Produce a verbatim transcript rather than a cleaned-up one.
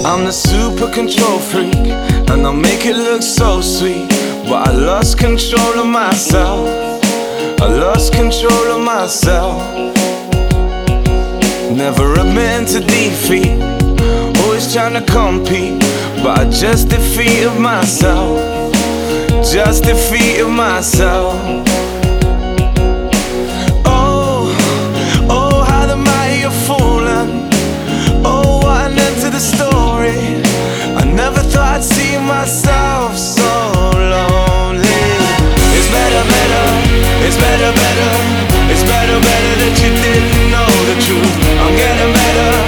I'm the super control freak, and I'll make it look so sweet. But I lost control of myself. I lost control of myself. Never admit to defeat, always trying to compete, but I just defeated myself. Just defeated myself.